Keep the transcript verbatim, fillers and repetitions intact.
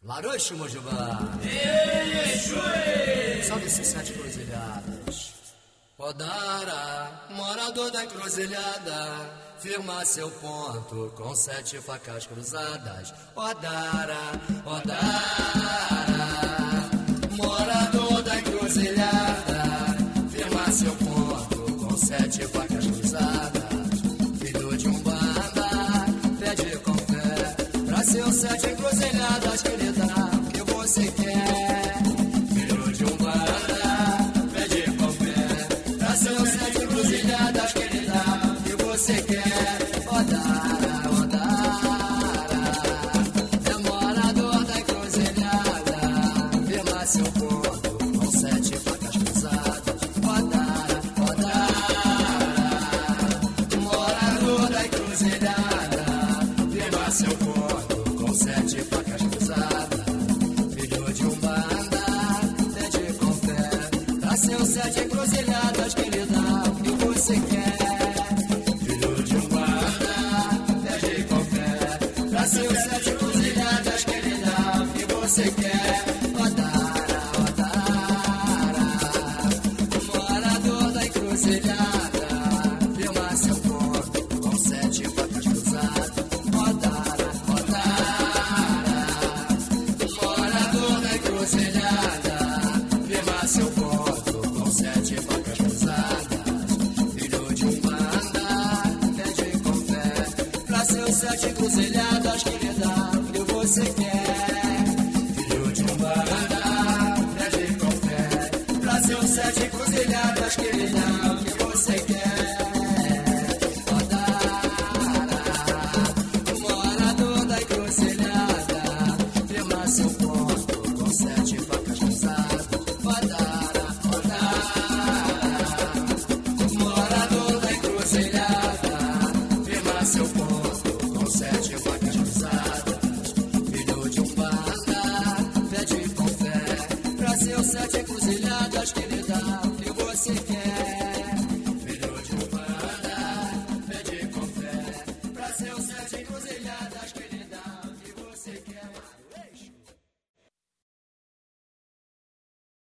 Laroxo, Mojubá. Salve esses sete cruzilhadas. Odara, morador da encruzilhada, firma seu ponto com sete facas cruzadas. Odara, Odara, morador da encruzilhada, firma seu ponto com sete facas cruzadas. Filho de Umbanda, pede com fé pra seus sete encruzilhadas, querida, que você quer. Filho de Umbanda, pede com fé pra seus sete encruzilhadas, querida, que você quer. Odara, Odara, é morador da encruzilhada, firma seu ponto com sete facas cruzadas. Odara, Odara, morador da encruzilhada, firma seu ponto com sete facas cruzadas. Filho de Umbanda, pede com fé pra seus sete encruzilhadas, querida, o que você quer. Filho de Umbanda, pede com fé pra seus sete encruzilhadas, querida, o que você quer. Odara, Odara, morador da encruzilhada, firma seu ponto com sete facas cruzadas. Odara, Odara, morador da encruzilhada, firma seu ponto com sete facas cruzadas. Filho de Umbanda, pede com fé pra seus sete encruzilhadas, querida, o que você quer. Filho de Umbanda, pede com fé pra seus sete encruzilhadas, querida,